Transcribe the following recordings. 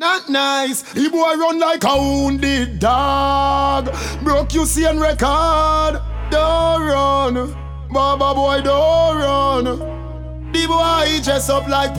Not nice. The boy run like a wounded dog. Broke you see and record. Don't run. Baba boy, don't run. The boy dress up like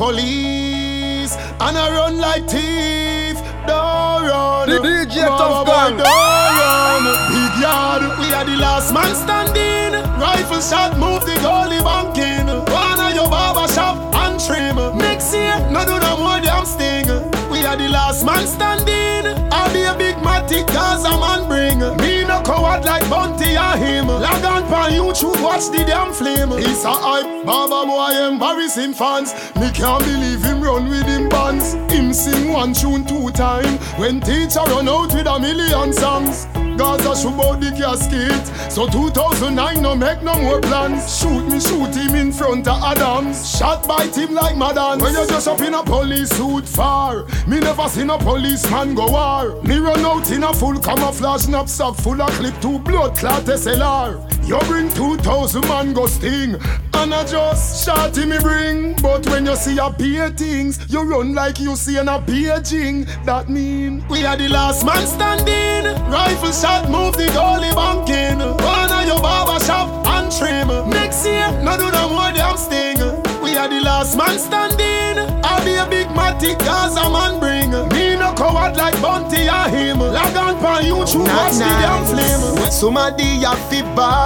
police and I run like thief. Don't run. The DJ Baba Tough Gun. boy, don't run. Big yard, we are the last man standing. Rifle shot, move the goalie banking. One of your barber shop and trim. Next year, no do no more damn sting. We are the last man standing. I'll be a big matic cause a man bring. Me no coward like Bunty or him. Log on pan YouTube, watch the damn flame. It's a hype, Baba boy embarrassing fans. Me can't believe him run with him bands. Him sing one tune 2 times. When teacher run out with 1,000,000 songs. Gaza shoot out the casket. So 2009 no make no more plans. Shoot him in front of Adams. Shot bite him like Madden. When you just up in a police suit far. Me never seen a policeman go war. Me run out in a full camouflage knapsack full of clip 2 blood clot SLR. You bring 2,000 man go sting. And I just shot him me bring. But when you see a peer things, you run like you see an a paging. That mean we are the last man standing. Rifle shot, move the goalie banking. One of your barber shop and trim. Next year, no do no more damn sting. We are the last man standing. I'll be a big matic cause a man bring. Me no coward like Bunty or him. Log on pan YouTube, watch the damn flame. Somebody have fi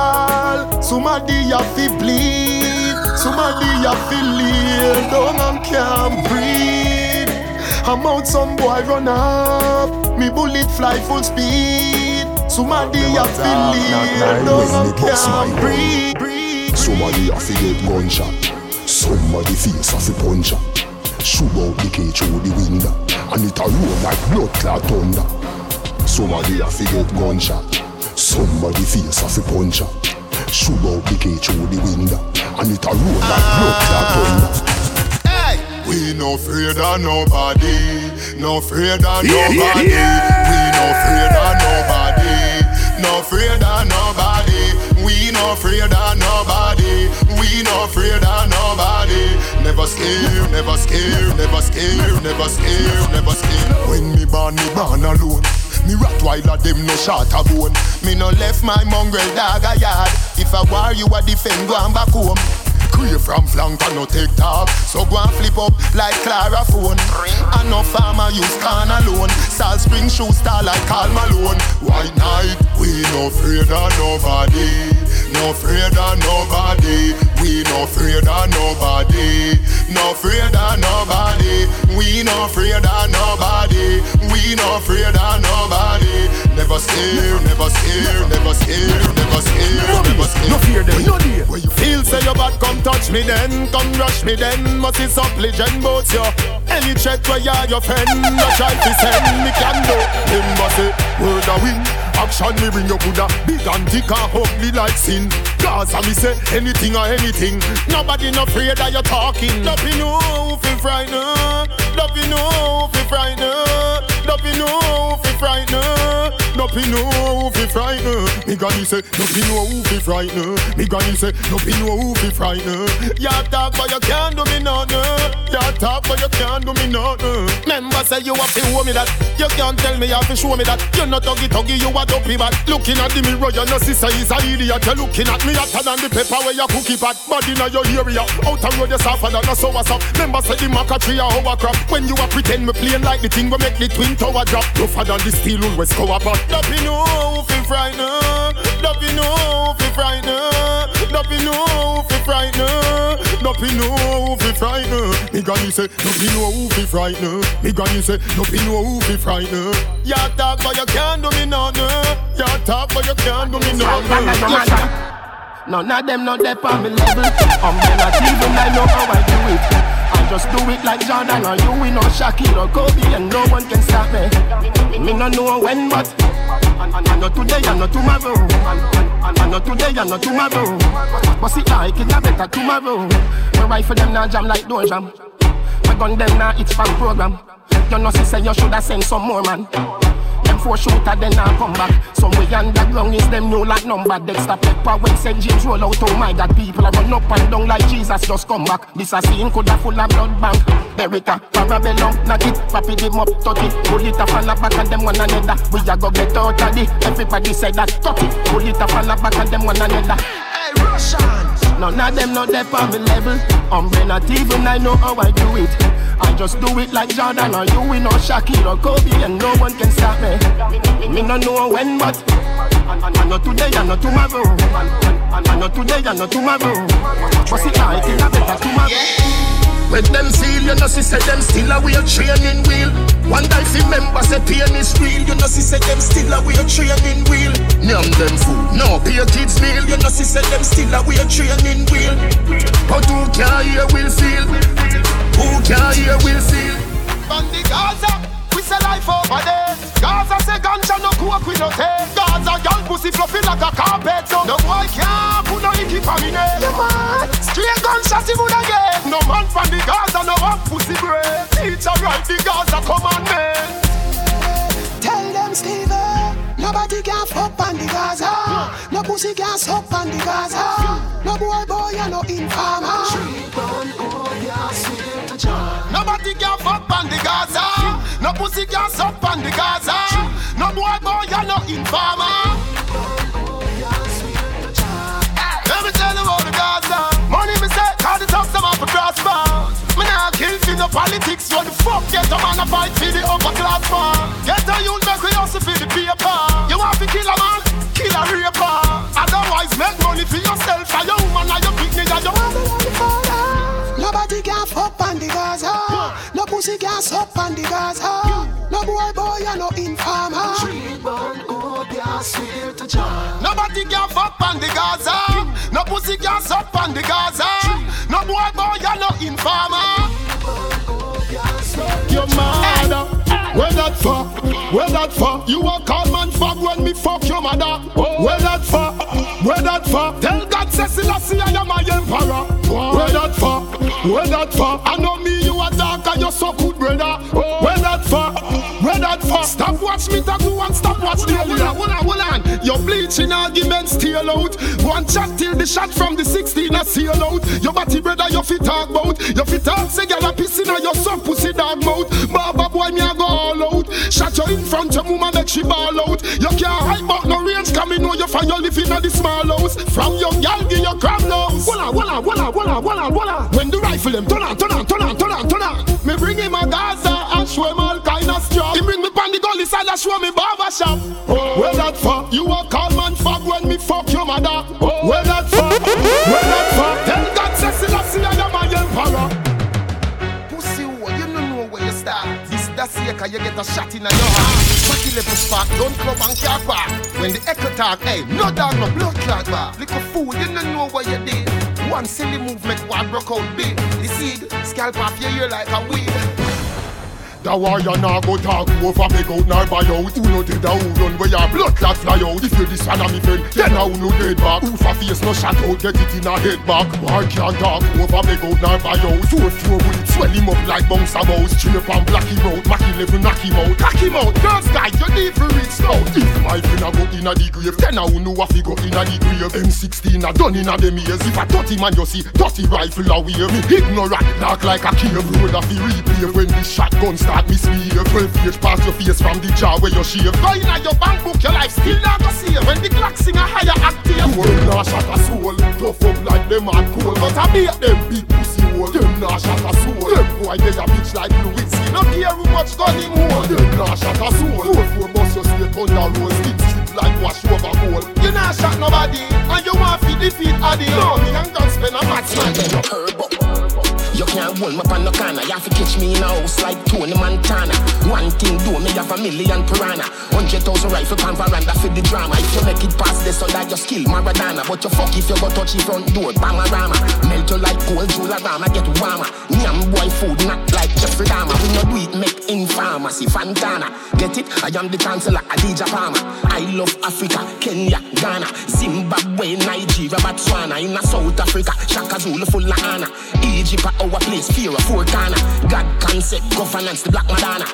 ball, somebody have fi bleed, somebody have fi lay down and can't breathe. I'm out, some boy run up, me bullet fly full speed. Somebody have fi lay down and can't breathe. Somebody have fi get gunshot, somebody face have fi punch up. Shoot out the cage through the window, and it a roll like blood clot thunder. Somebody have fi get gunshot, somebody face have fi punch up. Shoot out the cage through the window, and it a roll like blood clot thunder. Hey, we no afraid of nobody, no afraid of nobody. We no afraid of nobody, no afraid of nobody. We no afraid of nobody, we no afraid of nobody. Never scare, never scare, never scare, never scare, never scare. When me born alone. Me Rottweiler them no shot a bone. Me no left my mongrel dog a yard. If I war you a defend, go on back home. Crave from flank and no take talk. So go and flip up like Clara phone. And no farmer use can alone. Salt Spring shoe star like Karl Malone. White night, we no afraid of nobody. No afraid of nobody. We no afraid of nobody. No afraid of nobody. We no afraid of nobody. We no afraid of nobody. Never scare, never scare, never scare, never scare, never scare. No fear them, no dear. When you feel say your bad, come touch me then, come rush me then. Must is up legend boats yo. Any check where you are your friend, no try to send me can do. Remember say word a win. Action me bring you Buddha. Big and thick and ugly like sin. Gaza me say anything or anything. Nobody no afraid that you're talking. Don't be no fi frightened. Don't be no fi frightened. Don't be no fi frightened. Don't be no fi frightened. Me granny say don't be no fi frightened. Me granny say don't be no fi frightened. You talk but you can't do me nothing. You talk but you can't do me nothing. Remember say you have to show me that. You can't tell me you have to show me that. You're not tuggy, you a dopey bad. Looking at the mirror, you know sister is a idiot. You're looking at me hotter than the pepper where you cookie pot. Body in your area, out the road you suffer than a so what's up. Remember say the maca tree a hovercraft. When you a pretend me playing like the thing we make the twin tower drop. Tougher than the steel always go up. Don't be no fi frightened. Don't be no fi frightened. Don't be no fi frightened. Don't be no fi frightened. Me granny say don't be no fi frightened. Me granny say don't be no fi frightened. You talk but you can't do me nothing. You talk but you can't do me nothing. None of them not there on me level. They not even I know how I do it. I just do it like Jordan or you, we know Shaquille or Kobe, and no one can stop me. Me no know when, but I know today, I know tomorrow. I know today, I know tomorrow. But see, I can have better tomorrow. My rifle them now jam like door jam. My gun them now it's fan program. You know, say you shoulda send some more man. and 4 shooter, then I come back. Somewhere underground is them new like number. Dexter Pepper when St. James roll out. Oh my God, people are run up and down like Jesus just come back. This a scene coulda full of blood bank. Berita, Parabellum, knock it, papi them up, touch it. Pull it up and back and them one another. We a go get out of it. Everybody say that, touch it. Pull it up and back and them one another. Hey, Russians! None of them not there on me level. Not even I know how I do it. I just do it like Jordan or you, we know Shaquille or Kobe, and no one can stop me. Me no know when, but I know today, I know tomorrow. I know today, I know tomorrow. But see, I think I better tomorrow. When them seal, you know, she said them still a weird training wheel. One day if remember say pain is real, you know, she said them still a weird training wheel. Name them food, no pay kids meal, you know, she said them still a weird training wheel. But who can hear will feel? Who can hear will feel? On the Gaza, we say life over there. Gaza say ganja no coke we no take. Gaza girl pussy fluffy like a carpet, so no boy can't put no icky for me name. Straight gunshot he would again. No man from the Gaza no one pussy break. Teacher write the Gaza commandment. Tell them Steven, nobody can fuck on the Gaza. No pussy can suck on the Gaza. No boy you no informer. Nobody can fuck on the Gaza. No pussy can suck on the Gaza. No boy you no informer. Let me tell you about the Gaza. Money me say, call the top some up for cross bounds. Me nah kill for no politics. What the fuck get a man a fight for the upper class man? Get a youth make we hustle for the paper. You want to kill a man? Kill a raper. Otherwise make money for yourself and your woman and your picnic and your Nobody can fuck on the Gaza. No pussy can suck on the Gaza. No boy you no informer. Nobody can fuck on the Gaza. No pussy can suck on the Gaza. No boy you no informer. Your mother, where that for? Where that for? You a call man fuck when me fuck your mother. Where that for? Where that for? Tell God say Selassie I am my emperor. Where that for? Where that for? I know me you a dark and you so good brother. Where that for? Where that for? Stop watch me talk and stop watch the area. Hold on. Your bleaching arguments steal out. One chat till the shot from the 16 a seal out. Your body brother you fit talk about. You fit talk say girl a pissing on your son pussy dog mouth. Baba boy me a go all out. Shot you in front your woman make she ball out. You can't hide but no range coming know you find you living in the small house. From young girl give your crab nose. Walla. When the rifle them turn on. Me bring him a Gaza and show him all kind of stuff. He bring me pan the gully side and show me barber shop. Where that for? You a call man fuck when me fuck your mother. Where that for? Where that for? Tell God say Selassie I am my emperor. Pussy you don't know where you start. This that's here cause you get a shot in your heart. Party level spark, don't club and car park. When the echo talk, hey, no dog, no blood clot bar. Little fool, you don't know what you did. One silly move make one broke out big. The seed, scalp off your ear like a weed. The warrior now go talk over big out nor buy out. Who know did the who run where your blood clot fly out? If you this one of me friend, then how no dead back. Who for face no shot out, get it in a head back. War can't talk over big out nor buy out. 4 bullets swell him up like bounce a mouse. Straight and black him out, Mackie level knock him out. Cock him out, girls guy, you need to reach now. If my friend a go in a the grave, then how know if he go in a the grave. M16 a done in a them ears. If a 30 man you see, 30 rifle away. Me ignorant, dark like a cave. Road a fi replay when the shotgun start misbehave. 12 years past your face from the jaw where you shave. Going at your bank book, your life still not to see. When the clock sing a higher active. Them nah shot a soul, tough up like them hard coal. But I beat them big pussy hole. Them nah shot a soul. Them boy they a bitch like Louis. No care who much gun him hold. Them nah shot a soul. 4 bus you straight on the road. Skin strip like wash over gold. You nah shot nobody, and you want to defeat Addy. No, me and God spend a match man. You can't hold me up on no corner. You have to catch me in a house like Tony Montana. One thing do me have $1 million piranha. 100,000 rifle pan veranda for the drama. If you make it past this, so that you skill Maradona. But you fuck if you go touch the front door, Bamarama. Melt you like cold Jularama, get warmer. Nyam boy food not like Jeffrey Dahmer. When you do it, make in pharmacy, Fantana. Get it? I am the chancellor, Adidja Palmer. I love Africa, Kenya, Ghana, Zimbabwe, Nigeria, Botswana. In South Africa, Shaka Zulu full of honor. Egypt our place, fear of 4 corner. God concept, governance, the Black Madonna. Catch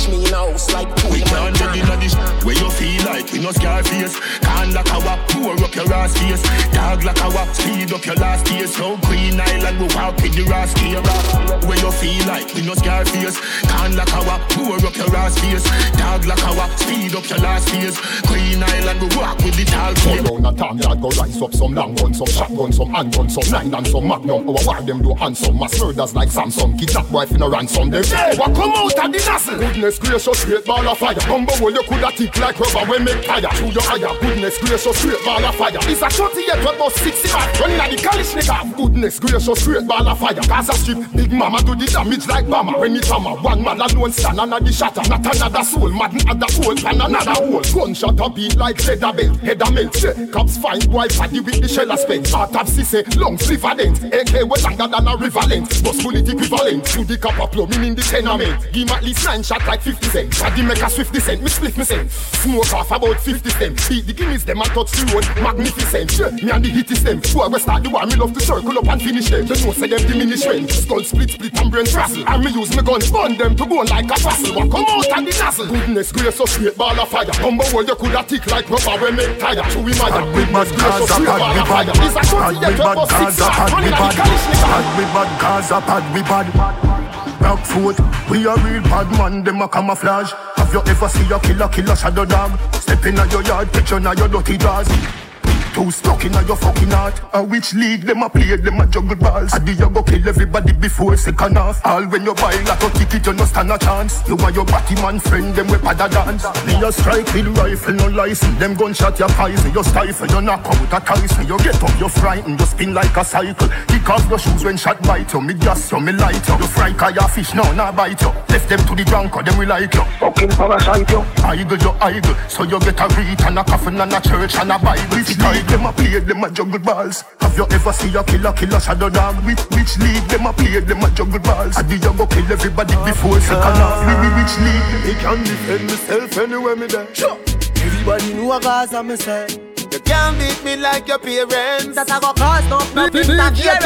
catch me in a house like We can't get in this where you feel like we no scar face. Can't like a wap, pour up your ass face. Dog like a wap, speed up your last days. So Green Island, we walk with the rascal. Where you feel like we no scar face. Can't like a wap, pour up your ass face. Dog like a wap, speed up your last days. Green Island, we walk with the tall face. Go round a town yard, go rise up some long guns, some shotgun, some handgun, some 9 and some magnum. Our war them do handsome, mass murders like Samsung. Kidnap wife in a ransom, them what come out of the nozzle? Goodness gracious, great ball of fire. Bumbo hole you coulda tick like rubber when make fire. Through your eye, goodness gracious, great ball of fire. It's a 38 about 60 back, running at the Kalishnikov. Goodness gracious, great ball of fire. Gaza Strip, Big Mama do the damage like Bama. When it's hammer, one man alone stand under the shatter. Not another soul, madden at the hole and another hole. Gunshot a beat like feather belt, head a melt. Cops find boy paddy with the shell a spent. Heart of sissy, lungs liver dent. AK was longer than a river length. Bus bullet equivalent to the copper plumbing in the tenement. Give at least 9 shots like 50 cents. Paddy make us 50 cents, me split me cent. Smoke off about 50 cents. Beat the guineas them and touch the road, magnificent. Me and the hitties them. Before we start the war, me love to circle up and finish them. They know say them diminish when skull split and brain frazzle. And me use me gun burn them to bone like a fossil. What come out and the nozzle? Goodness grace so straight ball of fire. Bumbo hole you coulda tick like rubber when make tire. Chewy mire. Goodness grace so straight ball of fire. It's a 28 about 6 shots. Running at the Kalishnikov. Pad we bad, Gaza pad we bad. Rockfoot, we a real bad man, them a camouflage. Have you ever seen a killer shadow dog? Step in your yard, picture na your dirty jaws. Too stuck in your fucking heart. Which league them a play, them a juggle balls. I you go kill everybody before second half. All when you buy like a ticket, you no stand a chance. You and your batty man friend, them we pada dance. Me a strike with rifle, no license. Them gunshot your poison, you stifle, you knock out a Tyson. You get up, you frightened, you spin like a cycle. Kick off your shoes when shot bite you. Me gas you, me light you. You fry car your fish, no, not bite you. Left them to the drunk, or them we like you. Fucking parasite you. Idle, so you get a read and a coffin and a church and a Bible. Them a play, them a juggle balls. Have you ever seen a killer shadow dog? Which league them a play, them a juggle balls? I do you go kill everybody before second half? Which league? Me can defend myself anywhere me there. Sure. Everybody know a Gaza me say. You can't beat me like your parents. That I go cause nothing that you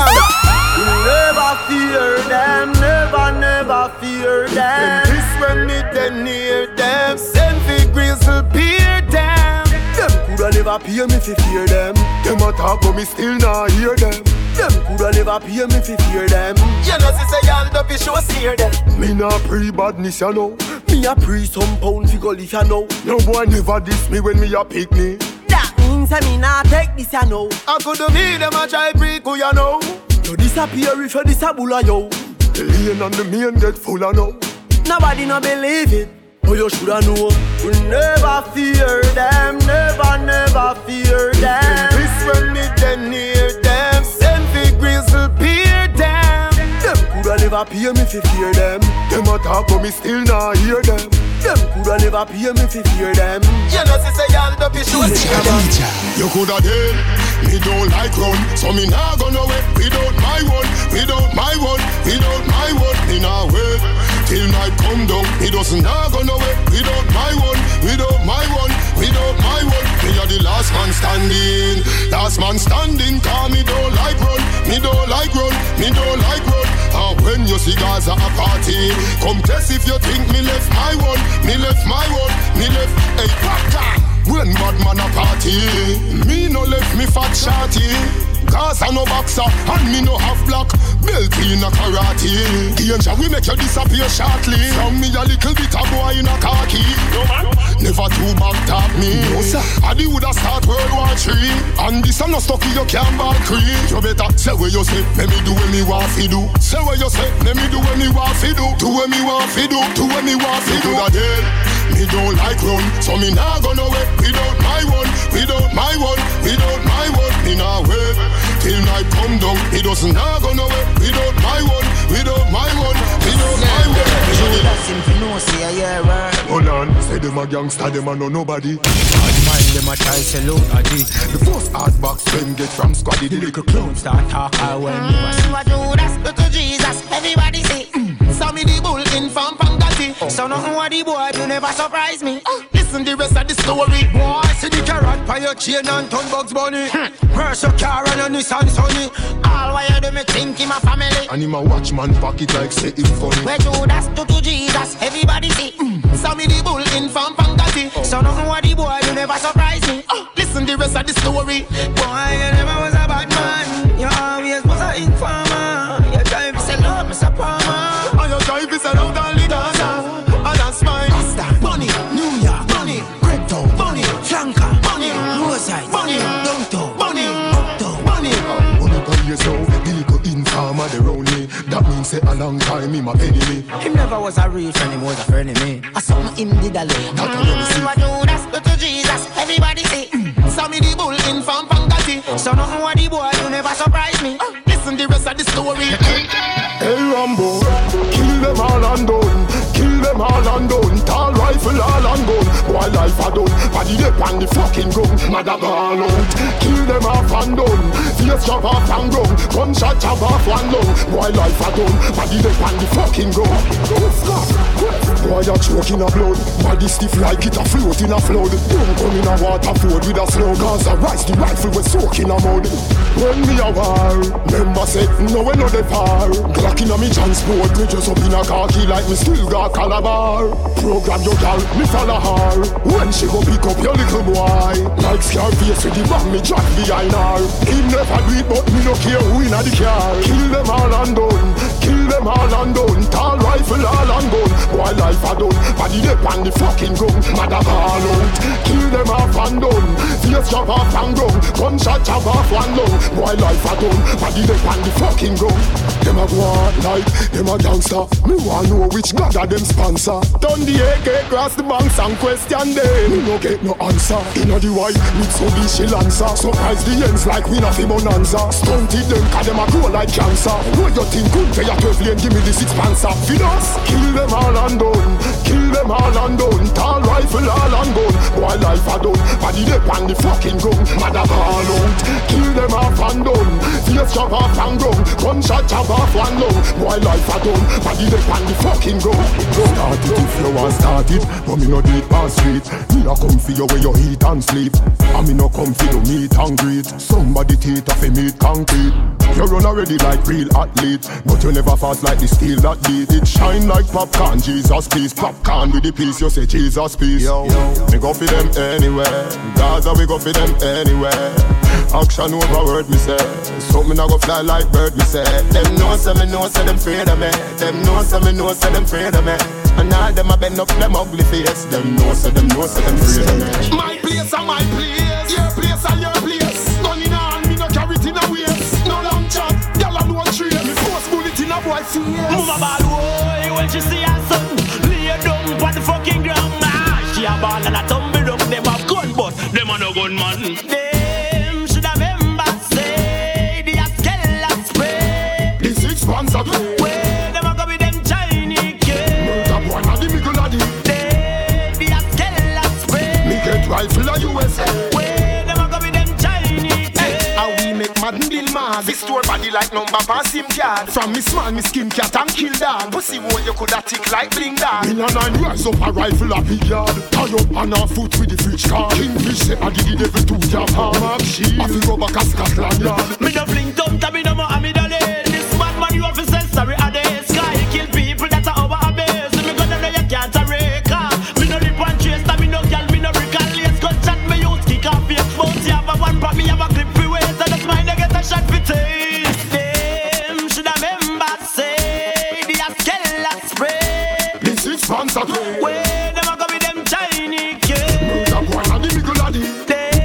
never fear them, never fear them. And this when me then near them. Send fi grizzle peer them. Coulda never pay me fi fear them. Them a talk but me still not hear them. Them coulda never pay me fi fear them. You know see say y'all don't be sure steer them. Me not pre-badness you know. Me a pre some pound fi go if you know. No boy never diss me when me a pick me. That means I me not take this you know. I coulda be them a try break who you know. You disappear if you disable yo. The lane and the main get full of know. Nobody no believe it. Oh, you shoulda know. We never fear them, never fear them. This when me then near them. Send fi grizzle peer them. Them coulda never pay me fi fear them. Them a talk but me still not hear them. Them coulda never pay me fi fear them. You know see say y'all don't be sure steer them. You coulda dead, me don't like run. So me nah go nowhere without my one, without my one, without my one. Me nah wait till night come down. Me doesn't nah go nowhere without my one, without my one, without my one. Me a the last man standing, last man standing. Cause me don't like run, me don't like run, me don't like run. And when you see Gaza a party, come test if you think me left my one, me left my one, me left a pattern. When bad man a party, me no left me fat shorty. Gaza no boxer, and me no half black belt in a karate. Danger we make you disappear shortly. From me a little bit of boy in a khaki. No man, never too back talk me. No sir, I the woulda start World War III. And this a no stucky you can't ball cream. You better say what you say, let me do what me want fi do. Say what you say, let me do what me want fi do. Do what me want fi do, do what me want fi do. Me don't like run, so me nah go nowhere without my one, without my one, without my one. Me nah wait till night come down. Me doesn't nah go nowhere without my one, without my one, without my one. That's him fi know say a year word. Hold on, say them a gangster, them a know nobody. Bad mind them a try sell out a G. The first hard box them get from Squaddy. The little clown start talk when you a see. What do that's to Jesus, everybody say. Saw me the bull in from Pangati. So nothing what the boy do never surprise me. Listen the rest of the story. Boy, see the carrot by your chain and ton Bugs Bunny. Where's your car and your Nissan Sunny? All why you do me think in my family. And him a watchman pocket like say it funny. Where Judas to Jesus, everybody see. a long time, him a enemy. Him never was a real friend, him was a friend of me. I saw him did a little. What do that's go to Jesus, everybody say. Saw me the bull in from Pangati. So nothing what the boy you never surprise me. Listen the rest of the story. Hey Rambo, kill them all and done. Kill them all and done. Tall rifle all and gun. Boy life a done. Body dip on the fucking gun. Mother ball out. Kill them off and done. Face chop off and gun. Gunshot chop off one lung. Boy life a done. Body dip on the fucking gun. Boy a choke in a blood. Body stiff like it a float in a flood. Don't come in a water flood with a slow. Cause I rise the rifle with soak in a mud. When me a war, member say no we no dey far. Glock in a me transport, me just up in a khaki like me still got calabar. Program your gal, me follow her. When she go pick up your little boy, like Scarface with the bomb me drop behind her. He never do it but me no care who inna the car. Kill them all and done, kill them all and done. Tall rifle all and gun, boy life a done. Body dip on the fucking gun, mother ball out. Kill them off and done, face chop off and gun. Gunshot chop off one lung, boy life a done. Body dip on the fucking gun. Them a go out like them a gangster. Me want know which god of them sponsor. Turn the AK cross the banks and question them. Me no get no answer. Inna the white mix so the she lancer. Surprise the ends like we not fi bonanza. Stunted them 'cause them a grow like cancer. What you think good pay a 12 lane? Give me the 6 panzer. Finos, kill them all and done. Kill them all and done. Tall rifle all and gun. Boy life a done. Body dip on the fucking gun. Mother ball out. Kill them off and done. Face chop off and gun. Gunshot chop off one lung. Boy life a done. Body dip on the fucking gun. Start it if you want start it, but me no do it past street. Me a come for you where you eat and sleep, and me no come for you meet and greet. Somebody teeth off a meat concrete. You run already like real athlete, but you never fast like the steel that beat. It shine like popcorn, Jesus peace. Popcorn with the peace, you say Jesus peace. Yo, me go for them anywhere. Gaza we go for them anywhere. Action over word me say. So me nah go fly like bird me say. Them know say me know say them afraid of me. Them know say me know say them afraid of me. And all them a bend up them ugly face. Them know say them afraid of me. My place and my place. Your place and your place. Gun in a hand, me no carry it in a waist. No long chat, y'all a no trace. Me force bullet in a boy face. Mama ball boy, when she see her son lay down on the fucking ground. She a ball and a tumble down. Them have gun but them a no gun man. Them should have remember say the Askella spray. The 6 months ago. Where them a go with them Chinese kids. Murder boy na the middle of the. The Askella spray. Me get rifle a USA. Where them a go with them Chinese kids. How we make Madden Bill Mars. This store body like number pass SIM card. From me small, me skin cat and kill dog. Pussy boy you coulda tick like bling dog. In a 9 rise up a rifle a big yard. Tie up on a foot with the fridge car. Kingfish say I did the devil to your palm. Mark shield. I fi go back a Scotland yard. Me no fling tongue to me no more amidale. This bad man you have to sell sorry a day. Sky kill people that are over a base. Me gonna know you can't rake. Me no lip and chase. Me no girl, me no recalculate. Gunshot me use kick off your bones. You have a one pop, me have a clip for waist. And that's mine, they get a shot for taste. Them should have remember say the Askella spray. The 6 months ago. Where them a go with them Chinese kids. Murder boy na the middle of the.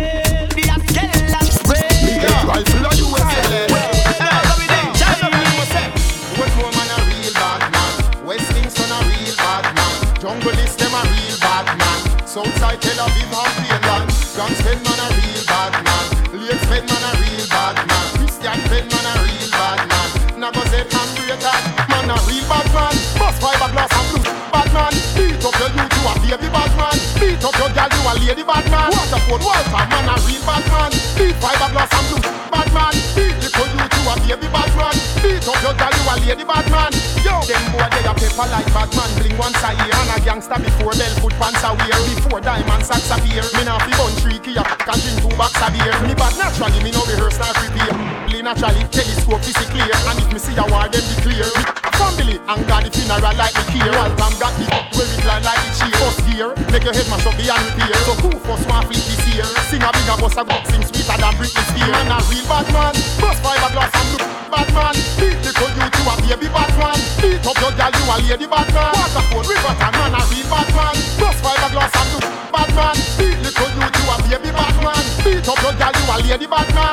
The Askella spray. Me get rifle a USA. Them a go with them Chinese. West Woman a real bad man. West Kingston a real bad man. Jungle is them a real bad man. Southside Tel Aviv and Finland. Gangster man a real bad man. Late Fed man a real bad man. Christian Fed man a real bad man. Nagozet and Breaker man a real bad man. Bust fiberglass and blue bad man. Beat up your youth you a baby bad man. Beat up your girl you a lady bad man. Waterford Walter man a real bad man. Beat fiberglass and blue bad man. Beat little youth you a baby bad man. Beat up your girl you a lady bad man. Yo, them boy they a paper like bad man. Bling once a year and a gangster before Belfoot pants a wear. Before diamond sacks a beer. Me nah fi bun 3 key up and drink 2 bags a beer. Me bad naturally me no rehearse nor prepare. Play naturally telescope is clear. And if me see a war them be clear. Family and God the funeral like me care. Welcome got the up where it line like the cheer. First gear make your head mash up behind repair. So who first want flip this year? Sing a bigger boss a go sing sweeter than Britney Spears. Man a real bad man. Bust fiberglass and look bad man. Beat little you to a baby bad man. Beat up your girl you a lady bad man. Waterford Riverton man a real bad man. Bust fiberglass and look bad man. Beat little you to a baby bad man. Beat up your girl you a lady bad man. Me a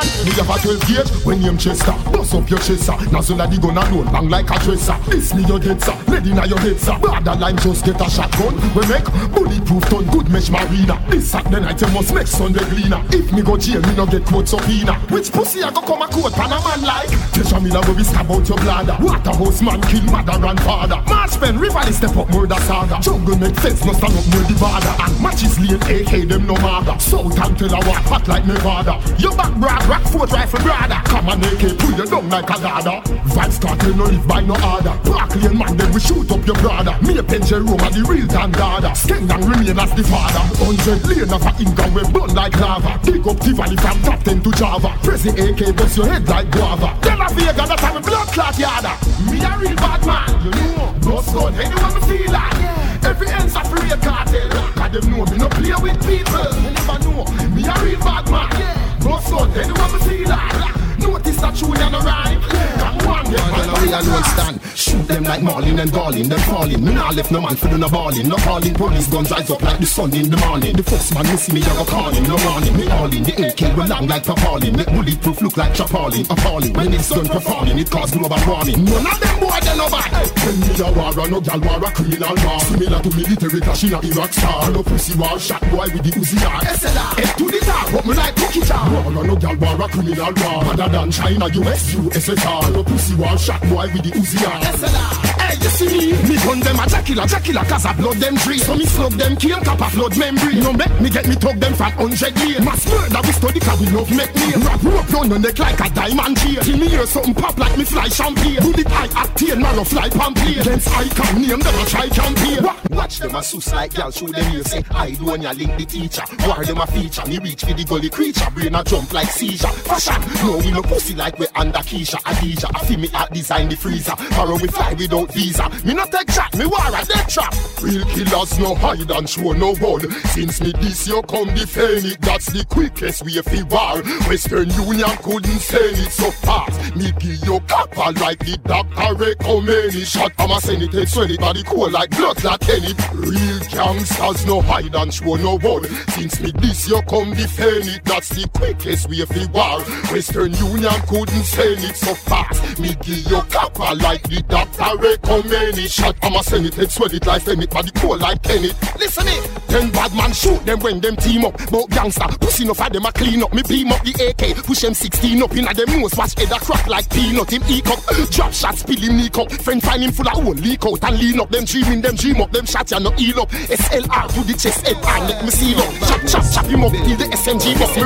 have a 12 gauge when you Chester. Bust up your chest, sir. Nozzle of the gun alone, long like a dresser. This me your head, sir. Lead in your head, sir. Borderline just get a shotgun. We make bulletproof ton, good mesh marina. This Saturday night you must make Sunday cleaner. If me go jail, me no get quote subpoena. Which pussy I go come a quote pan a man like? Tesha Miller go risk about your bladder. Waterhouse man kill mother and father. March pen, Rivali step up murder saga. Jungle make fence, no stand up near the border. And matches lane, AK them no matter. South and tell a walk hot like Nevada. Your back broad, rock foot rifle brother. Come on AK, pull you down like a ladder. Vibes cartel no live by no order. Park lane man, then we shoot up your brother. Me a pen Jerome and the real Tandada. Skeng and remain as the father. 100 lane of a income we burn like lava. Dig up Tivoli from top 10 to Java. Press the AK, bust your head like guava. Tell a Vega that I'm a blood clot yada. Me a real bad man, you know. Bust gun, anyone me feel like. Every end's a free cartel. Cause them know me no play with people. You never know, me a real bad man. Bust gun, anyone me feel like. Notice that you ain't no right. Come on, we alone stand. Shoot them like Marlin and Darlin. Them falling. Me nah left no man for do no balling. No calling. Police guns rise up like the sun in the morning. The first man me see me, I go calling. No warning. Me all in the AK will long like Papalin. Make bulletproof look like Chapalin. Appalling. When it's done performing, it cause global warning. None of them boy they no bad. When me a war, no gal war, a criminal war. Similar to military clash in a Iraq star. No pussy war, shot boy with the Uzi R. SLR. Head to the top, but me like cookie jar. War, no gal war, a criminal war. Than China, US, USSR. No pussy war shot boy with the Uzi R. Hey, you see me? Me gun them a Jackilla, cause I blood them free. So me slug them, kill cap a flood membrane. No make me get me tug them from 100 years. Mass murder we study cause we love make me. Wrap rope round the neck like a diamond chain. Till me hear something pop like me fly champagne. Do the eye at tail, man of fly pamphlet. Against I can name them a try campaign. Watch them a sus like y'all, show them here say I do when ya link the teacher. War them a feature, me reach for the gully creature. Brain a jump like seizure. Fashion, no we no pussy like we under Keisha, Adija. I feel me at design the freezer. Borrow we fly without visa. Me not take chat, me war a dead trap. Real killers no hide and show no gun. Since me this year come defend it, that's the quickest way for war. Western Union couldn't send it so fast. Me give you copper like the doctor recommend it. Shot from a senate, sweat it body cool like blood clot any. Real gangsters no hide and show no gun. Since me this year come defend it, that's the quickest way for war. Western Union couldn't send it so fast. Me give you copper like the doctor recommend it. Shot from a senate, sweat it like senate body cool like Kenny. Listen it, 10 bad man shoot them when them team up. But gangster, pussy no for them a clean up. Me beam up the AK, push them 16 up inna them nose, watch head a crack like peanut. Him eat up, drop shot, spill him knee up. Friend find him full of hole, leak out and lean up. Them dreaming, them dream up, them shot ya no heal up. SLR to the chest, head and let me seal up. Chop him up till the SMG bust.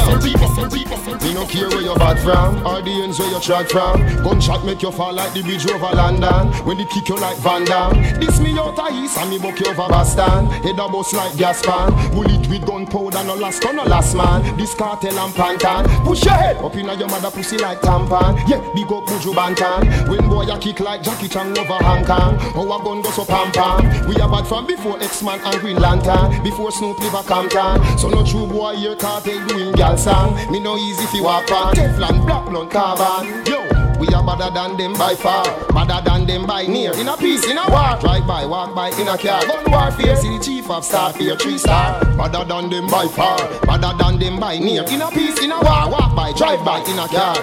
Me no care where you bad from, or the ends where you trod from. Gunshot make you fall like the bridge over London. When they kick you like Van Damme. This me out of east and me buck you over Boston. Head a bust like gas pan. Bullet with gunpowder, no last man. This cartel and pantan. Push your head up inna your mother pussy like tampon. Yeah, big up Buju Bantan. When boy a kick like Jackie Chan over Hong Kong. Our gun go so pam pam. We are bad from before X-Man and Green Lantern. Before Snoop live a Compton. So no true boy here cartel doing gal song. Me no easy fi walk on. Teflon, black blunt, carbon. Yo, we are better than them by far. Better than them by near. In a peace, in a war. Drive by, walk by, in a car. Gun warfare, see the chief of staff here, 3-star. Better than them by far. Better than them by near. In a peace, in a war. Walk by, drive by, in a car.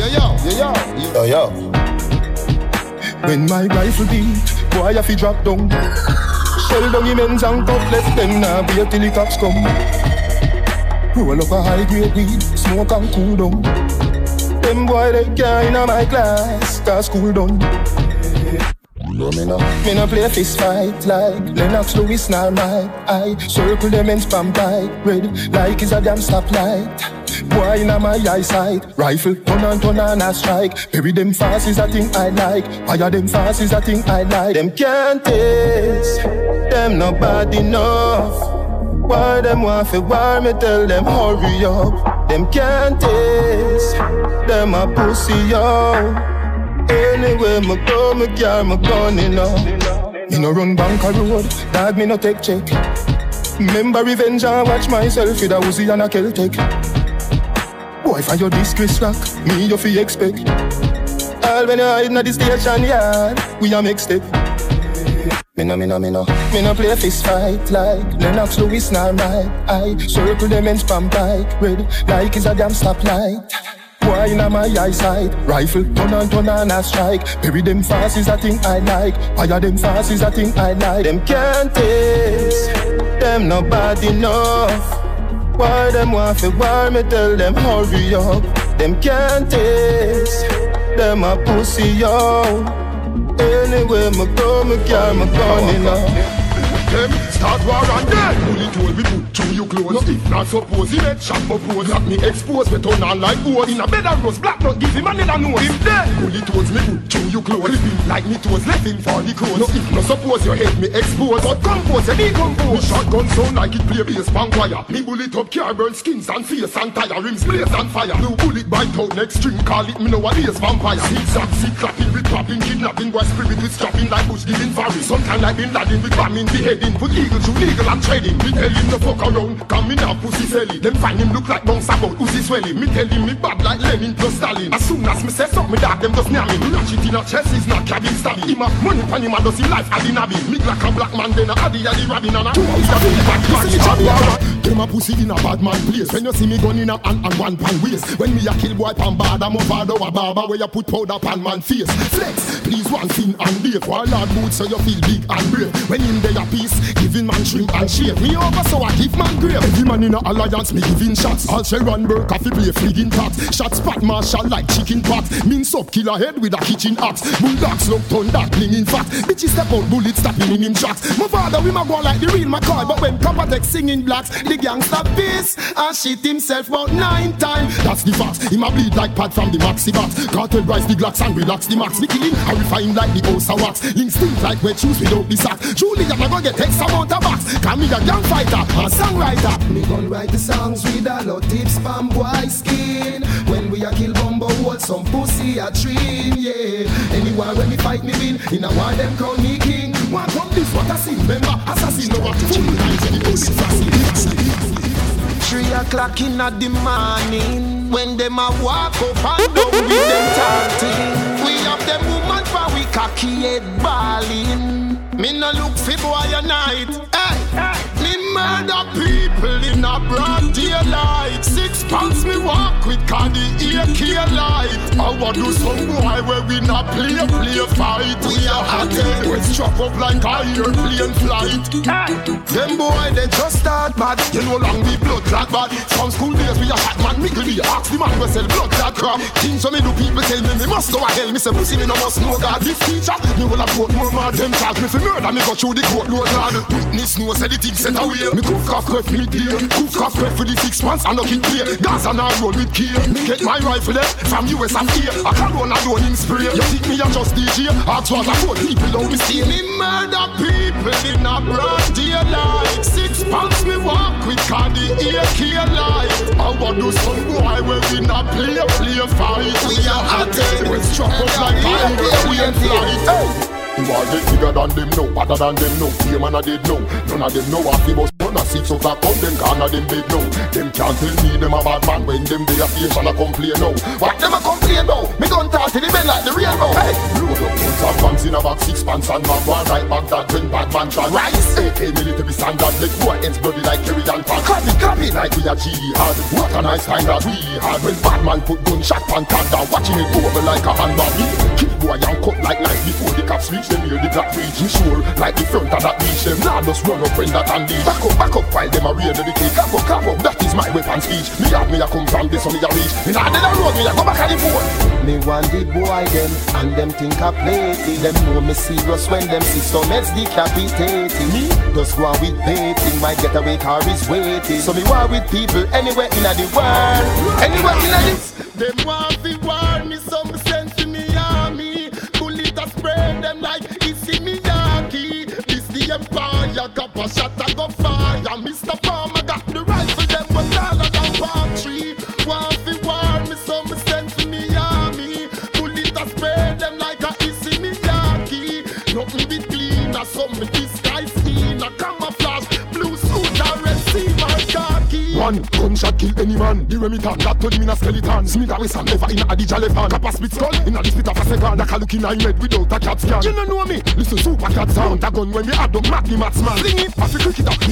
Yo. When my rifle beat, boy, I fi drop down. Shell down immense and cut left them now. Wait till the cops come. Roll up a high grade weed, smoke and cool down. Them boy they can't in my class, cause school done. No, me no play fist fight like Lennox Lewis nor Mike. I circle them and spam tight, red like it's a damn stoplight. Boy in my eyesight, rifle turn and a strike. Bury them fast is a thing I like. Fire them fast is a thing I like. Them can't taste, them not bad enough. Why them want fi war me tell them hurry up. Them can't taste, them a pussy yo. Anywhere me go, me carry my gun enough. Me no run bank a road, dog me no take check. Remember revenge and watch myself with a Uzi and a Celtic. Boy for your disgrace rock, me you fi expect. All when you hide na the station yard, we a make step. Me no play fist fight like Lennox Lewis nor Mike. I circle them and spam bike, red like it's a damn stoplight. boy in my eyesight. Rifle, turn on a strike. Bury them fast is a thing I like. Fire them fast is a thing I like. Them can't taste, them not bad enough. Why them want to war me, tell them hurry up. Them can't taste, them a pussy yo. Anyway, me go, me carry my gun enough. Them start war and then bullet hole we put through you clothes. No, if not suppose he make shot propose. Got me exposed, me turn on like wood. In a bed of rose, black not give him another nose. Him dead, bullet holes me put through you clothes. Living like me toes, left him for the crows. No, if not suppose your head me expose. But compose, you decompose. Me shotgun sound like it play bass bang wire. Me bullet up car burn skins and face and tire. Rims blaze and fire. Blue bullet bite out next string, call it me nowadays vampire. Zigzag, zig clapping with clapping, kidnapping, boy spirit with strapping like bush giving furry. Sometime like Bin Laden with bombing the head. Put eagle to legal and trading. Me tell him to fuck around, come in now pussy selly. Them find him look like bounce about Uzi swelling. Me tell him me bad like Lenin plus Stalin. As soon as me say something, me dog them just near me. Ratch it in a chest, is not cabin stabby. Him a money pan him a does him life adi nabby. Me like a black man then a adi rabbin and a 2 hours a day back man. Them a pussy in a bad man place. When you see me gun in a hand and one pan waist. When me a kill boy pan bad, I'm a bad over barber where you put powder pan man face. Flex, please one thing and beef. While hard boots so you feel big and brave. When in there a peace, giving man shrimp and shave. Me over so I give man grave. Every man in a alliance me giving shots. All Sharon Burke coffee play friggin' pot. Shots spot marshal like chicken pot. Mince up killer head with a kitchen axe. Bulldogs look turn that bling in fat. Bitches step out bullets stopping in him shots. My father we ma go like the real McCoy. But when Coppertech singing blacks, the gangster piss and shit himself about 9 times. That's the fact. He ma bleed like pad from the maxi box. Cartel rise the glocks and relax the max. Me kill him I refine like the Osa wax. Links stink like wet shoes without the sack. Julie I go get X amount of box. Call me a young fighter and songwriter. Me gon' write the songs with a lot tips from boy skin. When we a kill bumbo hold some pussy a dream, yeah. Anywhere when me fight me win, in a war them crown me king. One come this what I see, remember assassin no what full lines in the police assassin. 3 o'clock in the morning, when them a walk up and down with them talking. We have them woman for we cocky head balling. Me no look for boy a night. Hey, me murder people in a broad daylight. 6 pounds me walk with candy AK light. I want do some boy where we not play fight. We are hot head, we strap up like a airplane flight. Them boy they just start bad. You know long the blood clot bad. From school days we a hot man. Me could be ask the man who sell blood clot crap. Things so me do people tell me must go a hell. Me say pussy me no must know God. This teacher me will have put more mad. Them charge me for murder. Me go through the court load lad. Witness know say the thing set away. Me cook off crap me clear. Cook off crap for the 6 months and no kid play. Gas and I roll with gear. Me get my rifle there from US and here. I can't run alone in spray. You think me a just DJ? Ask what I put people don't be see me murder people in a broad daylight. 6 pounds me walk with candy AK light. I want do some boy where we not play fight. We are hot head, we strap up like fire. We ain't flight. You are dead bigger than them now, better than them now. Fear man a dead now. None of them know what he must run a 6 o'clock on them can of them bed now. Them can't tell me them a bad man when them they a station a complain now. What them a complain now? Me gun talk to the men like the real now. Hey, load up guns and pants in a back 6 pants and man one right back that when bad man try rise. AK military standard, let boy ends bloody like Kerry and Pan. Copy like we a jihad. What a nice time that we had when bad man put gunshot pan thunder, watching it go over like a handbag. Kill boy and cut like knife before the cops reach. Them hear the black reaching sure like the front of that reach them. Now just run up when that and lead. Back up while them a real dedicate. Clap up, that is my weapon speech. Me have me a come from this on me a reach. Me nah dead a road, me a go back at the phone. Me want the boy them and them think I play it. Them know me serious when them see some heads decapitating. Me just go on with baiting. My getaway car is waiting. So me war with people anywhere in the world. Anywhere in this. Them want the war, me some sense to me army. Bullet a spray them like Issey Miyake. This the empire, got a shot I go fire. Mr. Farmer got the rifle, them was taller than palm tree. Want the war, me some sense to me army. Bullet a spray them like a Issey Miyake. Nothing be clean, a some disguise in a camouflage. Blue suit and red sea, my khaki. One gunshot kill any man. The Remington that told him in a skeleton. Smith a Wesson never in a Adija left hand. Kappa split skull in a the split of a second. Like a look in a head without a cat scan. You don't know me. Listen super cat sound. A gun when we add up Magnum Matsman. Sling it as a cricketer. You know Batsman.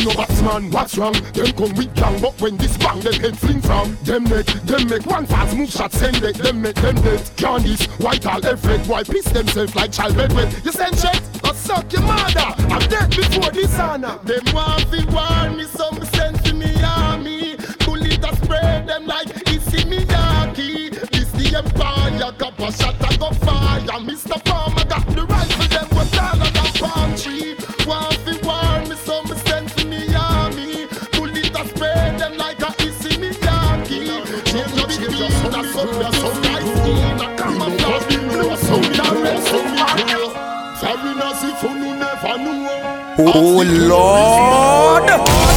man, what's wrong? Them come with gang, but when this bang, them head fling from. Them make one fast move shot, send it, them make them dead. Candies, white all effort, why piss themselves like child bedwet. You send shit, or suck your mother. I'm dead before this honor. Them want to warn me, some send to me army. Bullet a spray them like Issey Miyake. This the empire, copper shot I go fire. Mr. Farmer got the rifle, them was taller than palm tree. Want to warn me, some send to me army. Bullet a spray them like a Issey Miyake. Change up the beat, that's so nice. I come and love you, no, so me arrest, so me kill. Sorry, no, see, for no never know. Oh Lord!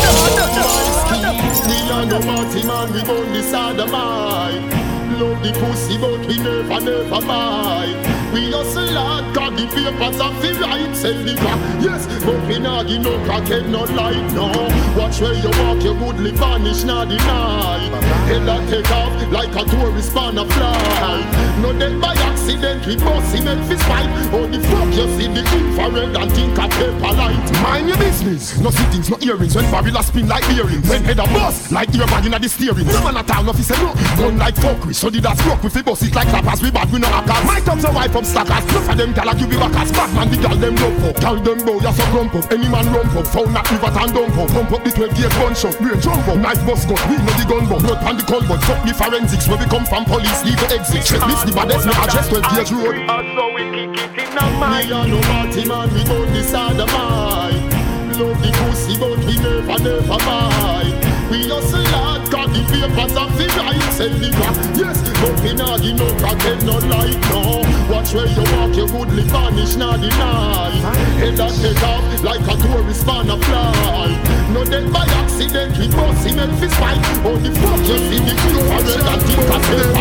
We are no party man, we gon' decide the mind. Love the pussy, but we never buy. We hustle hard, got the papers of the right. Sell the crack, yes, but we not give no crackhead, no light, no. Watch where you walk, you goodly vanish, not deny. Head that take off like a tourist on a fly. No dead by accident, we boss him and fist fight. Oh the fuck you see the infrared and think a paper light. Mind your business, no sittings, no earrings. When barrel spin like earrings. When head a bust, like earbag inna the steering. No man at all, no fi say no. Gun like fuckery, so the that's broke. We fi bust it like clappers, we bad, we no hackers. My thumbs a wipe up stackers. Enough of them gal like you be backers. Batman the gal them love up. Gal them bow, ya so crump up. Any man rump up, found that river and dump up. Pump up the 12 gauge gunshot, brain jump up. Knife bust gun, we know the gun bump. Blood pan the cold but fuck the forensics. Where we come from police, leave the exit. Check this the baddest, me address 12 gauge road. So we kick it in the mind. We are no party man, we gon' decide the mind. Love the pussy, but we never buy. We hustle hard, got the papers of the right. Sell the crack, yes, but we not give no crackhead, no light, no. Watch where you walk, you goodly vanish, not deny. Head that take off like a tourist on a fly. No dead by accident, we boss him and fist fight. Oh the fuck you see the infrared and think a paper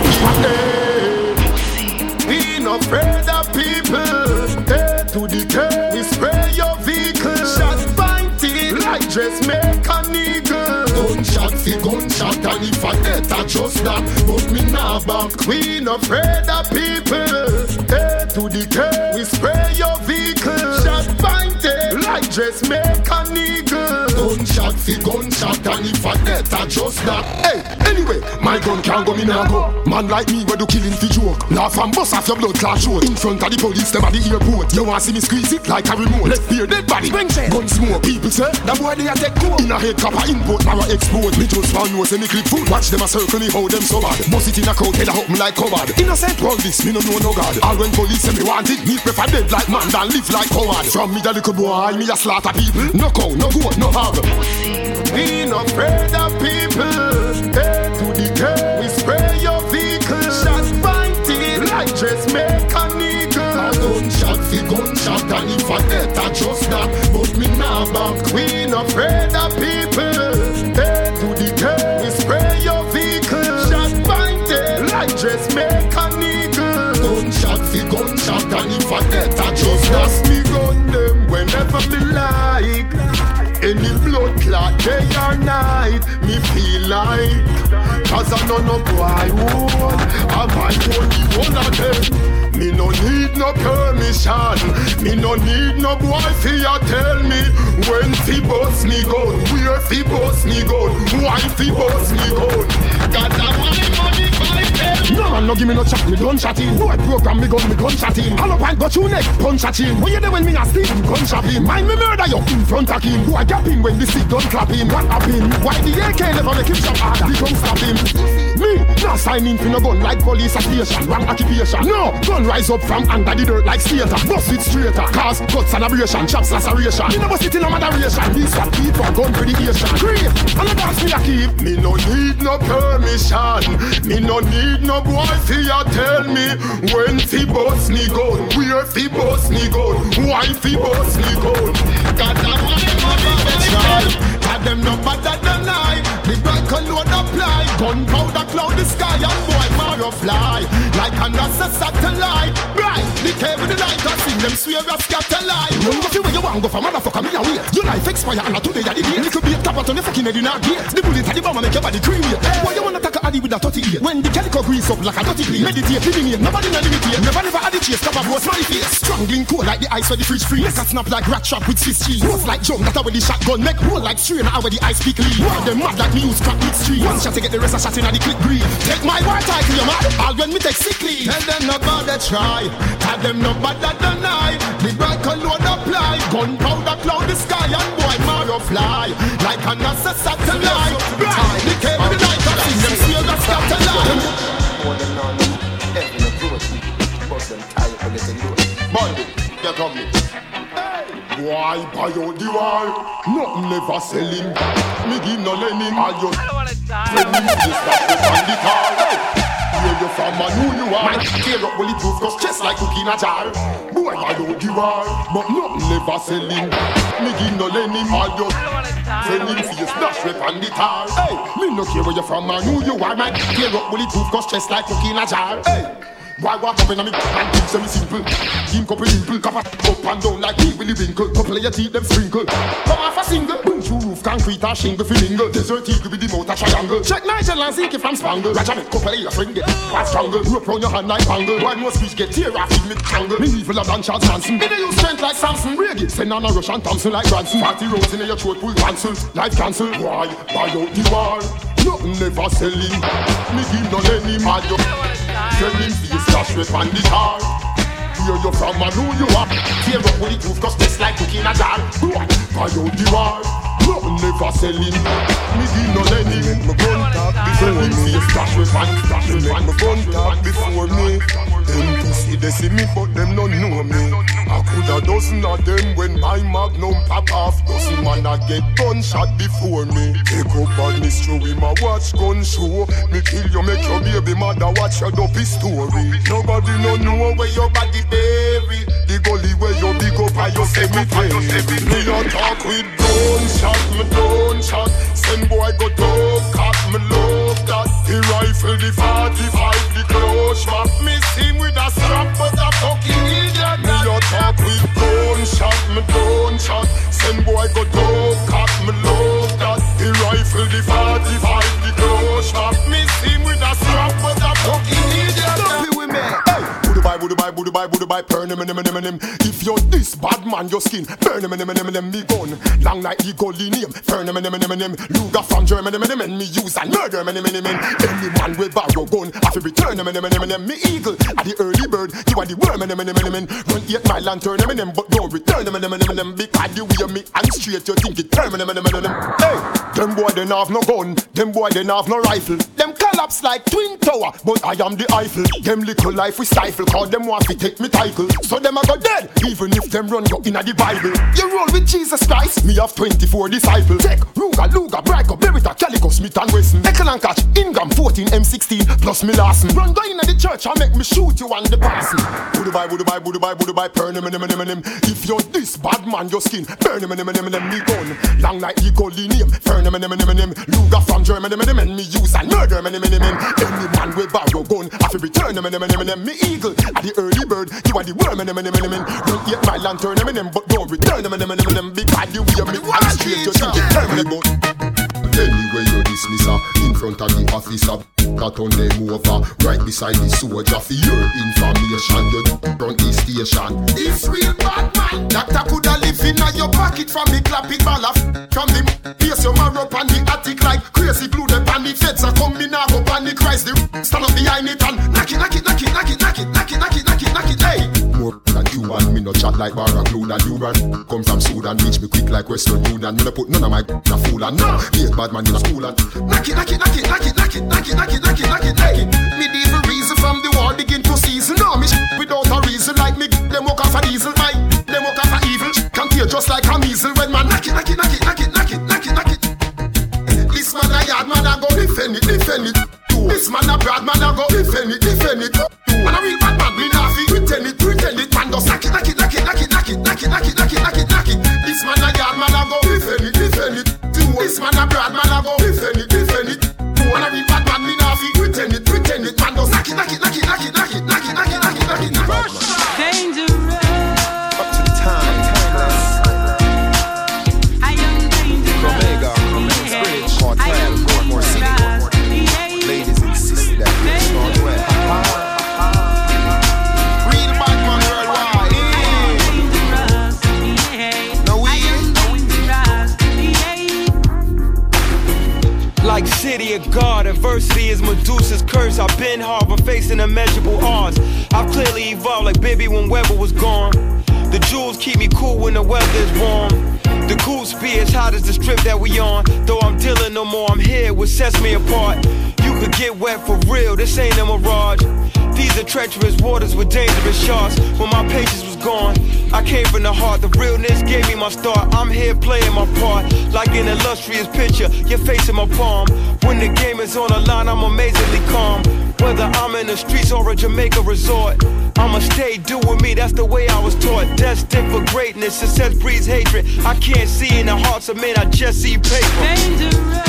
light. We not afraid of people. Hey, to the K, we spray your vehicle. Shots pointed like dressmaker nigga. Gunshot fi gunshot, and if I hit I just that, but me nah back. We not afraid of people. Hey, to the K, we spray your vehicle. Shots pointed like dressmaker nigga. Gunshot fi gunshot, and if I hit I just that. Hey, anyway, my gun can't go, me nah go. Man like me, we do killing fi joke. Laugh and bust off your blood clot short. In front of the police, them at the airport. You want see me squeeze it like a remote. Let's be a dead body. Gun smoke, people say that boy they a take cool. In a head copper import, now I export. Me just found no say me click food. Watch them a circle me, how them so bad. Bust it in a crowd, head a hook me like cupboard. Innocent world this, me no know no God. All when police say me want it, me prefer dead like man than live like coward. From me the little boy, me a slaughter people. No cow, no goat, no hog. We not afraid of people. Hey, to the K, we spray your vehicle. Shots pointed like dressmaker nigga. Gunshot fi gunshot, and if I hit I just that, but me nah back. We not afraid of people. Hey, to the K, we spray your vehicle. Shots pointed like dressmaker nigga. Gunshot fi gunshot, and if I hit I just that. Me gun them whenever me like. Any blood clot day or night, me feel like. Cause I know no boy would, I might only one of them. Me no need no permission, me no need no boy fi ya tell me when fi bust me gun, where fi bust me gun, why fi bust me gun. Got that money for them. No man no give me no chat, me gun shot him. Boy program me gun shot him. All up and got you neck, punch at him. When you there when me a sleep, gun shot him. Mind me murder you in front of him. Boy gap him when the stick gun clap him. What happen? Why the AK never make him shot harder? The gun stop him. Me not signing for no gun like police station, wrong occupation. No gun rise up from under the dirt like skater. Bust it straighter, cause guts and abrasion, chops laceration. You never sit in no moderation. These what people gun predation. Creep, and the dance me a keep. Me no need no permission. Me no need no boy fi ya tell me when fi bust me gun, where fi bust me gun, why fi bust me gun. Got that money, got them no better than I. The black load apply, gunpowder cloud the sky and boy Mario fly like a NASA satellite. Right, the cable the light, I sing them swear a scatter light. Run go fi where you want. want go for motherfucker me away. Your life expire and today you the day. Little bit tap out on your fucking head in our gate. The bullet at the bomb make your body creamy. Why you wanna take a addy with a 38? When the calico grease up like a dirty plate. Meditate, eliminate, nobody no limit here. Never addy chase, cover both smiley face. Strangling cold like the ice where the fridge freeze. Make a snap like rat trap with Swiss cheese. Rough like jump, that's how the shotgun make. Roll like strain, how where the ice peak lead. Why them mad like me use crack mix tree. One shot to get the rest of shot in the click green. Take my war title, you mad. All when me take sick leave. Tell them not bother try. Tell them not bother deny. The bright colour apply. Gunpowder cloud the sky and boy Mario fly. Like a NASA satellite. Right, the cable the night. I see them steal the satellite. More than none, heaven of growth. But them tired for letting go. Monday, get on me. Why buy out the war? Nothing never selling. Me give no lending. All your friendly just got the on the car. Where you from and who you are? Tear up bulletproof cause chest like cookie in a jar. Boy, buy out the war, but nothing never selling. Me give no lending. All your friendly face dash rip on the tar. Hey, me no care where you from and who you are. Man, tear up bulletproof cause chest like cookie in a jar. Hey. Why walk up in a me and keep semi simple? Team couple dimple, cap up and down like me Willy Winkle. Couple of your teeth them sprinkle. Come off a single, boom through roof, concrete or shingle, filingle. Desert eagle with the motor triangle. Check Nigel and Zeke from Spangle. Raja make couple of your swing get fast jungle. Rope round your hand like bangle. One more speech get tear off in mid tangle. Me evil of Dan Charles Manson. Me they use strength like Samson. Reggae send on a rush and Thompson like Branson. 40 roads in your throat pull cancel. Life cancel. Why buy out the war? Nothing never selling. Me give no lending. Tell him face dash rip on the car. Where you from and who you are? Tear up with the roof cause just like cookie in a jar. Buy out the war. Nothing never selling. Me give no lending. Make me gun talk before me. Face dash rip on the car. Make me gun talk before me. Them pussy they see me but them don't know me. I could a dozen of them when my magnum pop off. Dozen man a get gunshot before me. Take up badness through him a watch gun show. Me kill you make your baby mother watch your dopey story. Nobody no know where your body bury. The gully where you big up and you cemetery. Me a talk with gunshot, me gunshot. Send boy go dog cat, me love that. The rifle, the 45, the close map. Me see with a strap but a fucking idiot. Me a talk with gunshot, me gunshot. Send boy go dog cat, me love that. The rifle, the 45, the close map. Me see with a strap but a fucking idiot. Don't be with me. Buy, burn him. If you're this bad man, your skin burn him. Me gun long like the gully name. Burn him. Luger from Germany, me use and murder him. Any man with borrow gun, I fi return him. Me eagle, at the early bird, you are the worm. Run 8 mile and turn him, but don't return him. Because the way me and straight, you think it turn him. Hey, them boy they have no gun, them boy they have no rifle. Them collapse like twin tower, but I am the Eiffel. Them little life we stifle, cause them want to take me title. So them a go dead, even if them run go inna the Bible. You roll with Jesus Christ, me have 24 disciples. Take Ruger, Brico, Beretta, Calico, Smith and Wesson. Eckel and Catch, Ingram, 14, M16, plus me Larson. Run down inna the church and make me shoot you on the person. Buy, burn him. If you're this bad man, your skin burn him. Me gun, long like the gully name. Burn him. Luger from Germany, me use and murder him. Any man with borrow gun, I fi return him. Me eagle, at the early bird, you are the worm. Run 8 mile and turn him, but don't return him. Because the way me and straight, you think it turn him. Anyway you dismiss her, in front of the officer. Got on them over, right beside the soldier. For your information, you run the station. This real bad man, doctor coulda live in your pocket. From me clap it ball off. From him, pierce your marrow up on the attic like crazy glue. The panic feds are coming now up on the Christ. The stand up behind it and knock it. Hey, more than you and me no chat like Barra glue than you run. Come from Sudan, reach me quick like Western Union. Me no put none of my na fool and no. Be a bad man in a school and knock it. Hey, medieval reason from the war begin to season. No, me without a reason like me. Them walk off a diesel, my them walk off a evil. Can't hear just like a measle when man knock it. This man a yard man a go defend it. This man a bad man a go defend it. Man a real bad man, me nah fi pretend it. Man just knock it. This man a yard man a go defend it. This man a bad man a go defend it. Man a real bad man, me nah fi pretend it. Man just knock it. Dangerous. Up to time. like city of God. Adversity is Medusa's curse. I've been hard, but facing immeasurable odds. I've clearly evolved like Bibby when Weber was gone. The jewels keep me cool when the weather is warm. The cool speed is hot as the strip that we on. Though I'm dealing no more, I'm here, what sets me apart. You could get wet for real, this ain't a mirage. These are treacherous waters with dangerous sharks. When my patience was gone, I came from the heart. The realness gave me my start. I'm here playing my part, like an illustrious picture, your face in my palm. When the game is on the line, I'm amazingly calm. Whether I'm in the streets or a Jamaica resort, I'ma stay doing me, that's the way I was taught. Destined for greatness, success breeds hatred. I can't see in the hearts of men, I just see paper. Dangerous.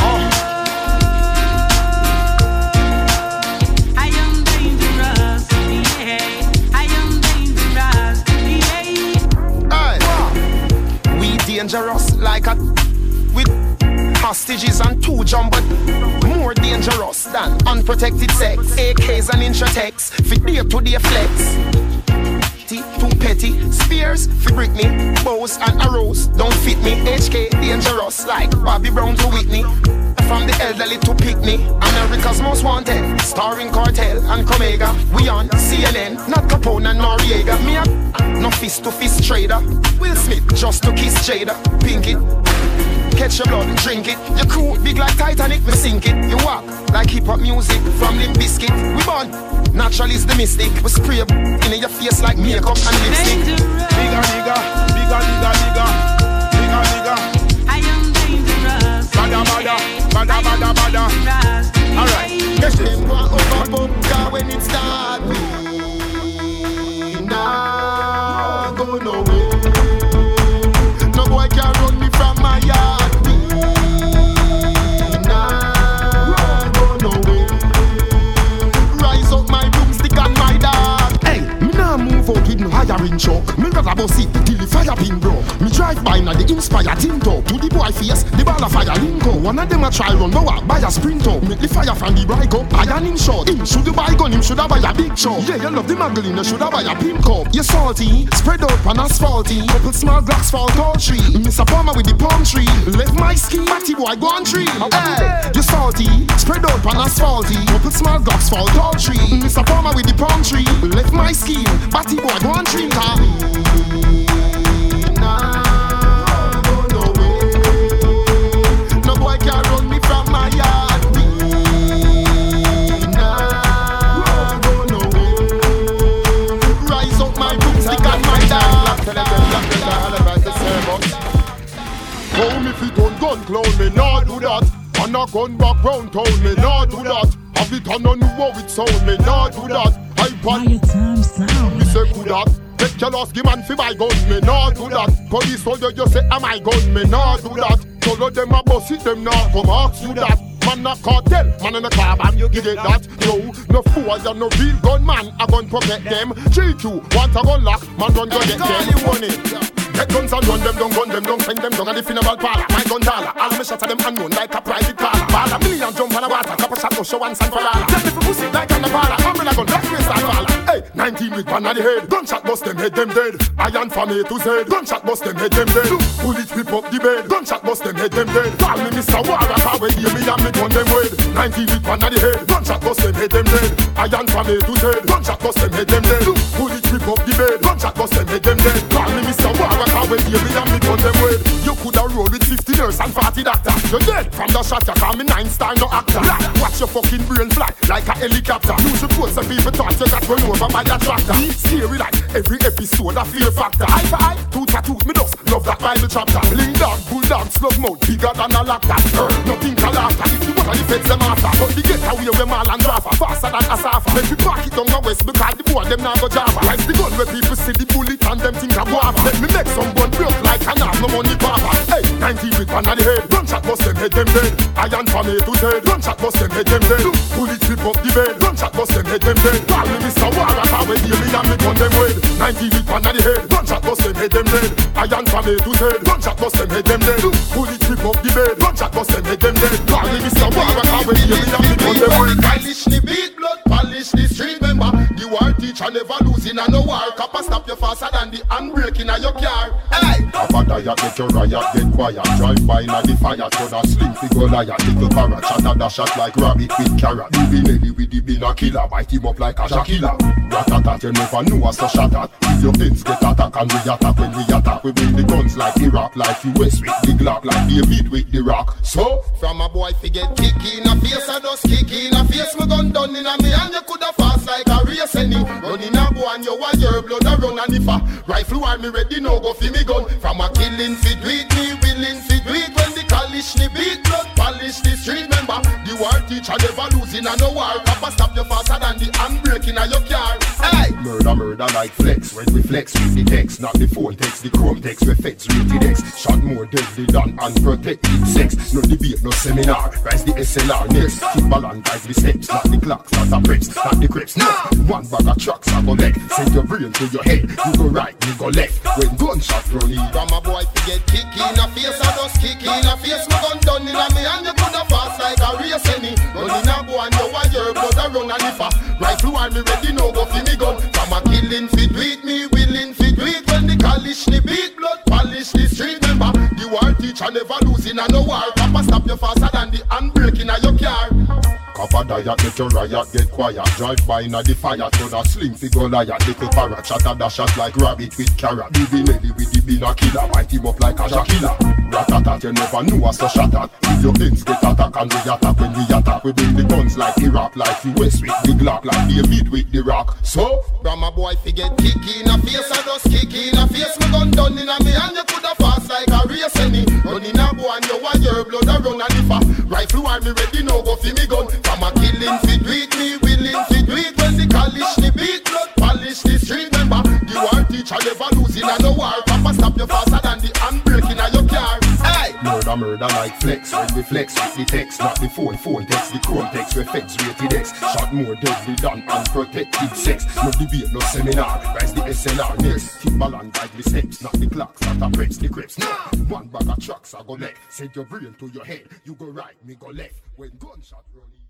I am dangerous, yeah. I am dangerous, yeah. Hey. We dangerous like a with hostages and two jumbo. More dangerous than unprotected sex. AKs and Intratex, fit day to day flex. Too petty, spears fi brick me, bows and arrows don't fit me. HK dangerous like Bobby Brown to Whitney. From the elderly to Pickney, America's most wanted, starring Cartel and Comega. We on CNN, not Capone and Noriega. Me a no fist to fist trader. Will Smith just to kiss Jada. Pink it, catch your blood, drink it. Your crew big like Titanic, we sink it. You walk like hip hop music from Limp Bizkit. We born natural is the mystic. We spray in your face like makeup and lipstick. Bigger nigga, bigger nigga, nigga, bigger nigga. I am dangerous. Bada. Alright, catch them go overboard car when it start. Nah, go nowhere. No boy can run me from my yard. Nah, go nowhere. Rise up my broomstick and my dog. Hey, me nah move out with no hiring truck. Me rather boss it till the fire pin broke. Me drive by now the Inspire Tinto. To the boy face, the ball of fire linko. One of them a try run, go out buy a sprinter. Make the fire from the bright up, iron him short. Him shoulda buy gun, him shoulda buy a big chop. Yeah, you love the muggling, you shoulda buy a pimp cup. You salty, spread out on asphalty. Couple small blocks fall tall tree. Miss a farmer with the palm tree. Left my skin, batty boy go on tree. Hey, you salty, spread out on asphalty. Couple small blocks fall tall tree. Miss a farmer with the palm tree. Left my skin, batty boy go on tree. Nah, go nowhere. No boy can run me from my yard. Nah, go nowhere. Rise up my broomstick and my dog. Home if it on gun clown, me nah do that. And a gun back round town, me nah do that. Have it on a new how it sound, me nah do that. I pan, me say good that. Take your lost, give man fi my gun, me nah do that. Police soldier you say am I gun, me nah do that. All of them a boss it, them nah come ask you that. Man a cartel, man in a car and you get that. Yo, no fool and no real gun man, a gun protect them. GQ, want a gun lock, man run go get them. Money. Get guns and run them down, gun them down, send them down at the funeral parlor. My gun dollar, all my shots of them unknown like a private caller. Ball a million jump on the water, couple shot no show and stand for all. Tell me for pussy like on the parlor, umbrella gun, black face and faller. Hey, 19 with one on the head, gunshot bust them, head them dead. Iron from A to Z, gunshot bust them, head them dead. Bullet whip up the bed, gunshot bust them, head them dead. Call me Mr. Warraka, where you me and me gun them wed. 19 with one on the head, gunshot bust them, head them dead. Iron from A to Z, gunshot bust them, head them dead. Bullet whip up the bed, gunshot bust them, head them dead. Call me Mr. Warraka, where you me and me gun them wed. You coulda roll with 50 nurse and 40 doctor. You're dead from the shot, you call me 9-star no actor. Watch your fucking brain fly like a helicopter. Use your pose and people thought you got run over by a tractor. Scary like every episode a fear factor. Eye for eye, tooth for tooth, me does love that Bible chapter. Bling dog, bulldog, slug mouth, bigger than a laptop. Nothing can laughter, if you want to defend them after. But the get away with mal and drafter, faster than a safa. Make me park it down the west because the boy them now go java. Rise the gun where people see the bullet and them think a guava. Let me make some gun broke like an arm, no money papa. Hey, 90 with one on the head, gunshot bust them, head them dead. Iron from A to Z, gunshot bust them, head them dead. Bullet flip up the bed, gunshot bust them, head them dead. Call me Mr. Warraka, where you me and me gun them wed. 90 with one on the head, gunshot bust them, head them dead. Iron from A to Z, gunshot bust them, head them dead. Bullet flip up the bed, gunshot bust them, head them dead. Call me Mr. Warraka, where you me and me gun them wed. Polish the beat, blood polish the street member. The war teacher never lose losing and no war. Copper stop you faster than the handbrake in your car. Hey! Copper diet, make your riot get quiet. Drive by in the fire, turn a slim figure liar. Little parrot, shot a dash shot like rabbit with carrot. Baby lady with the binocular, bite him up like a Shakila. Ratatat, you never know us so shot at. If your things get attack and we attack, when we attack, we bring the guns like Iraq, like US with the Glock, like David with the rock. So, from a boy fi get kick in a face, I just kick in a face. My gun done in a me and you coulda fast like a race any. Running a boy and you want your blood a run and if a rifle war me ready no go fi me gun. From a killing fi do it, me willing fi do it. When the college ni beat, blood polish the street. Remember, the war teacher never losing and no war. Papa stop you faster than the handbrake in a your car. Hey! Murder like flex. When we flex with the text, not the phone text, the chrome text. We fetch with the X. Shot more deadly than unprotected sex. No debate, no seminar. Rise the SLR next. Keep balance like the steps, not the clocks, not the preps, not the crips. No, one bag of trucks I go left. Send your brain to your head. You go right, you go left. When gunshot run in. From a boy to get kick in a face, I just kick in a face. My gun done in a me and you coulda fast like a race any. Running a boy and you want your blood a run and if a rifle war me ready no go fi me gun. From a killing fi do it, me willing fi do it. When the college ni beat, blood polish the street. Remember, the war teacher never losing and no war. Papa stop you faster than the handbrake in a your car. Copper diet, make your riot get quiet. Drive by in the fire, turn a slim figure liar. Little parrot, shot a dash shot like rabbit with carrot. Baby lady with the binocular, bite him up like a Shakila. Ratatat, you never know us so shot at. If your things get attack and we attack, when we attack, we bring the guns like Iraq, like US with the Glock, like David with the rock. So, from a boy fi get kick in a face, I just kick in a face. My gun done in a me and you coulda fast like a race any. Running a boy and you want your blood a run and if a rifle war me ready no go fi me gun. From a killing fi do it, me willing fi do it. When the college ni beat, blood polish the street. Remember, the war teacher never losing and no war. Papa stop you faster than the handbrake in a your car. Hey! Murder like flex. When we flex with the text, not the phone text, the chrome text. We fetch rated X. Shot more deadly than unprotected sex. No debate, no seminar. Rise the SLR next. Keep balance like the steps, not the clocks, not the preps, the crips. No, one bag of trucks I go left. Send your brain to your head. You go right, me go left. When gunshot running.